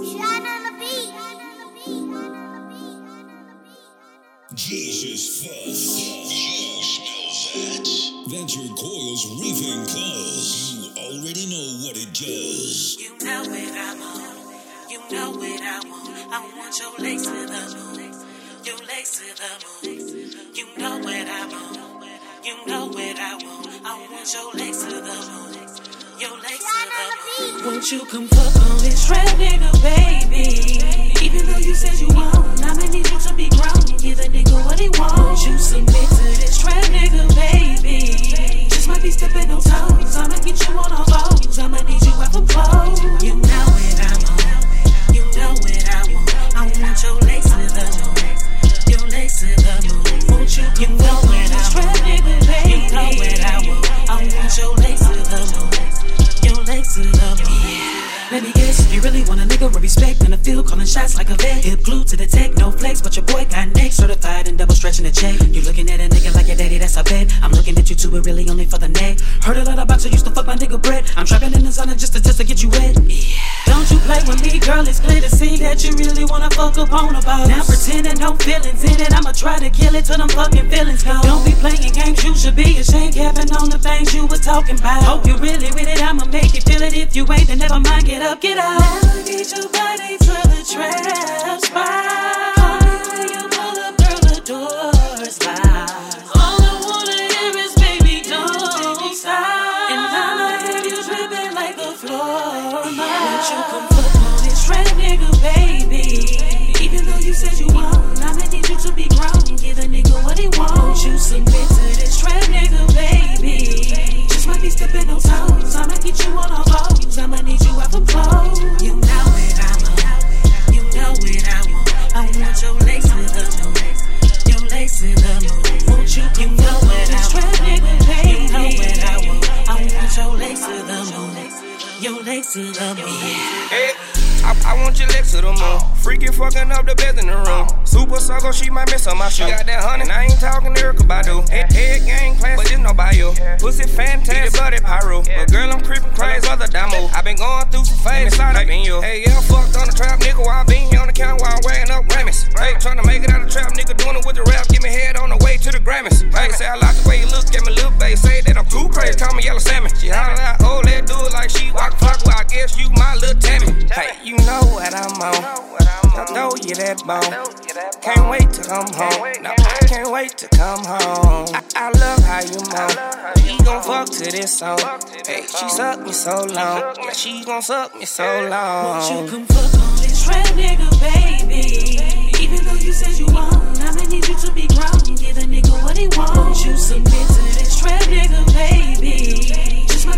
Jesus fuck. You smell that? That's your coils reefing, cuz you already know what it does. You know what I want. You know what I want. I want your legs to the moon. Your legs to the moon. You know what I want. You know what I want. I want your legs to the moon. Your legs to the moon. Won't you come fuck on this trap nigga, baby? Even though you said you won't, I'ma need you to be grown. Give the nigga what he wants. You submit to this trap nigga, baby. Just might be stepping on toes. I'ma get you on our foes. I'ma need you out for clothes. You know what I want. You know what I want. I want your legs to the moon. Your legs to the moon. Won't you come fuck on this trap nigga, baby? You know what I want. I want your legs to the moon. Your legs to the moon. Let me guess, you really want a nigga with respect in the field, calling shots like a vet. Hip glued to the tech, no flex, but your boy got neck certified and double stretching the check. You looking at a nigga like your daddy, that's a bet. I'm looking at you too, but really only for the neck. Heard a lot of boxers used to fuck my nigga Brett. I'm trapping in the sauna just to test to get you wet. Yeah. Don't you play with me, girl, it's clear to see that you really wanna fuck up on about. Now pretending no feelings in it, I'ma try to kill it till them fucking feelings gone. Don't be playing games, you should be ashamed, capping on the things you was talking about. Hope you really with it, I'ma make you feel it. If you ain't, then never mind, get up, get out. Navigate your body to the trap spot. Call me when you pull up, girl, the door's locked. All I wanna hear is baby, don't stop. And I'ma have you dripping like the floor. Won't you come fuck on this trap nigga, baby? Even though you said you won't, I'ma need you to be grown. Give a nigga what he wants. Won't you submit to this trap nigga, baby? Just might be stepping on toes. I'ma get you on our foes. I'ma need you out for clothes. You know what I want. You know what I want. I want your legs to the moon. Your legs to the moon. Won't you come know what I want? You know what I want. I want your legs to the moon. Your legs to the moon. Hey, I want your legs to the moon. Freaky fucking up the bed in the room. Super sucker, she might miss on my shoe. Got that honey, I ain't talking Erica Badu. Head gang class, but just no bio. Pussy fantastic, body pyro. But girl, I'm creeping crazy, other demo. I been going through some phase, inside up in you. Hey, yeah, fucked on the trap, nigga, while I been here on the count while I'm weighing up Grammys. Hey, tryna make it out of the trap, nigga, doing it with the rap. Give me head on the way to the Grammys. Hey, say I like the way you look at me, little babe. Say that I'm too crazy, call me yellow salmon. She holler out, oh, let's do it like she walk flock. Well, I guess you my little Tammy. Hey, you know what I'm on. I know you that bone. Can't wait to come home. No, I can't wait to come home. I love how you moan. We gon' fuck to this song. Hey, she sucked me so long. She gon' suck me so long. Won't you come fuck on this trap nigga, baby? Even though you said you won't, I'ma need you to be grown. Give a nigga what he wants. Won't you submit to this trap nigga, baby? Just